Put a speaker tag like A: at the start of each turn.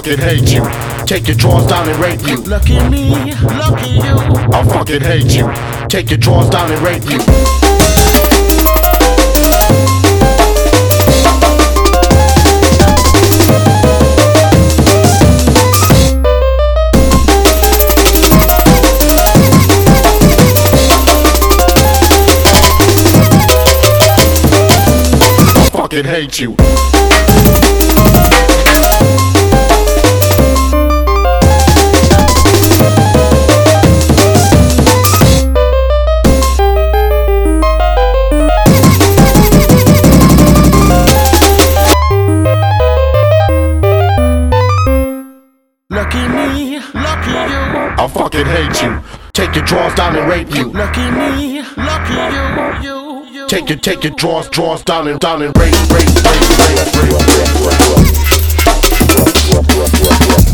A: fucking hate you. Take your drawers down and rape you.
B: Lucky me, lucky you.
A: I fucking hate you. Take your drawers down and rape you. I fucking hate you.
B: Lucky me, lucky you.
A: I fucking hate you. Take your drawers down and rape you.
B: Lucky me, lucky you.
A: Take your drawers down and rape.